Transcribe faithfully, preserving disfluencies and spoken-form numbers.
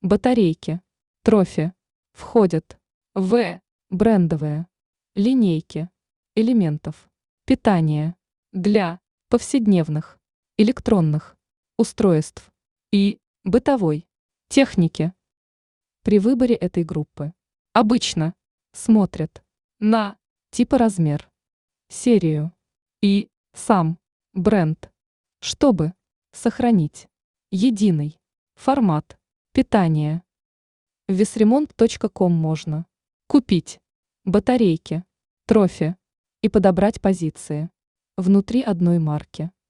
Батарейки, трофи, входят в брендовые линейки элементов питания для повседневных электронных устройств и бытовой техники. При выборе этой группы обычно смотрят на тип и размер, серию и сам бренд, чтобы сохранить единый формат питания. В весремонт точка ком можно купить батарейки, трофи и подобрать позиции внутри одной марки.